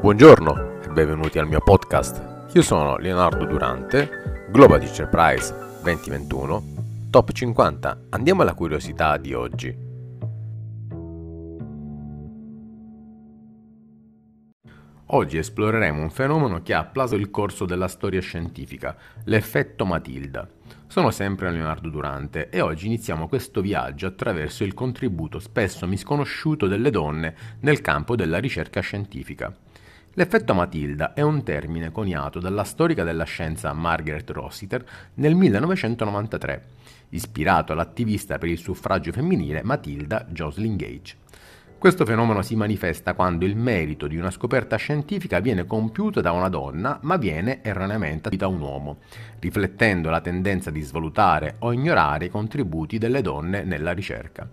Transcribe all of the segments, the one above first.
Buongiorno e benvenuti al mio podcast. Io sono Leonardo Durante, Global Teacher Prize 2021, Top 50. Andiamo alla curiosità di oggi. Oggi esploreremo un fenomeno che ha applauso il corso della storia scientifica, l'effetto Matilda. Sono sempre Leonardo Durante e oggi iniziamo questo viaggio attraverso il contributo spesso misconosciuto delle donne nel campo della ricerca scientifica. L'effetto Matilda è un termine coniato dalla storica della scienza Margaret Rossiter nel 1993, ispirato all'attivista per il suffragio femminile Matilda Joslyn Gage. Questo fenomeno si manifesta quando il merito di una scoperta scientifica viene compiuto da una donna, ma viene erroneamente attribuito a un uomo, riflettendo la tendenza di svalutare o ignorare i contributi delle donne nella ricerca.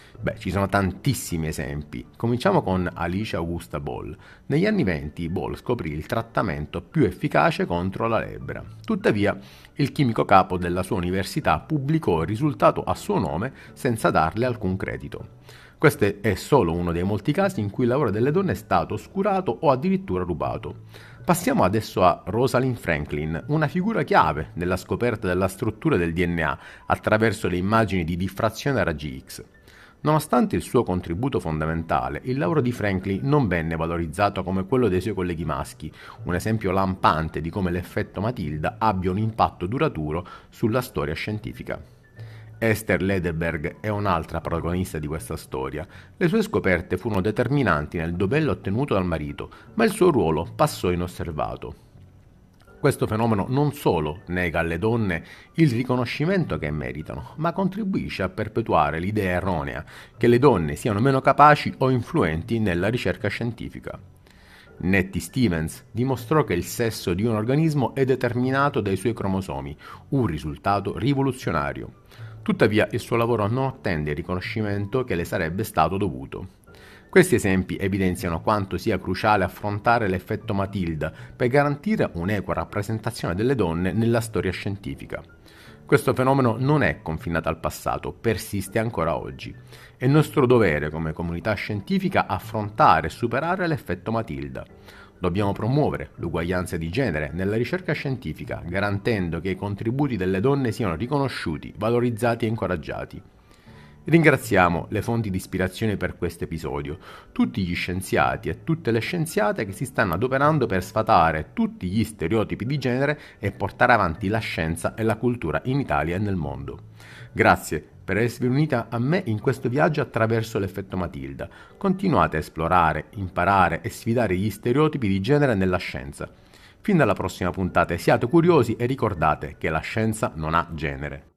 Ci sono tantissimi esempi. Cominciamo con Alice Augusta Ball. Negli anni '20 Ball scoprì il trattamento più efficace contro la lebbra. Tuttavia, il chimico capo della sua università pubblicò il risultato a suo nome senza darle alcun credito. Questo è solo uno dei molti casi in cui il lavoro delle donne è stato oscurato o addirittura rubato. Passiamo adesso a Rosalind Franklin, una figura chiave nella scoperta della struttura del DNA attraverso le immagini di diffrazione a raggi X. Nonostante il suo contributo fondamentale, il lavoro di Franklin non venne valorizzato come quello dei suoi colleghi maschi, un esempio lampante di come l'effetto Matilda abbia un impatto duraturo sulla storia scientifica. Esther Lederberg è un'altra protagonista di questa storia. Le sue scoperte furono determinanti nel dobello ottenuto dal marito, ma il suo ruolo passò inosservato. Questo fenomeno non solo nega alle donne il riconoscimento che meritano, ma contribuisce a perpetuare l'idea erronea che le donne siano meno capaci o influenti nella ricerca scientifica. Nettie Stevens dimostrò che il sesso di un organismo è determinato dai suoi cromosomi, un risultato rivoluzionario. Tuttavia il suo lavoro non ottenne il riconoscimento che le sarebbe stato dovuto. Questi esempi evidenziano quanto sia cruciale affrontare l'effetto Matilda per garantire un'equa rappresentazione delle donne nella storia scientifica. Questo fenomeno non è confinato al passato, persiste ancora oggi. È nostro dovere come comunità scientifica affrontare e superare l'effetto Matilda. Dobbiamo promuovere l'uguaglianza di genere nella ricerca scientifica, garantendo che i contributi delle donne siano riconosciuti, valorizzati e incoraggiati. Ringraziamo le fonti di ispirazione per questo episodio, tutti gli scienziati e tutte le scienziate che si stanno adoperando per sfatare tutti gli stereotipi di genere e portare avanti la scienza e la cultura in Italia e nel mondo. Grazie per essere unita a me in questo viaggio attraverso l'effetto Matilda. Continuate a esplorare, imparare e sfidare gli stereotipi di genere nella scienza. Fin dalla prossima puntata siate curiosi e ricordate che la scienza non ha genere.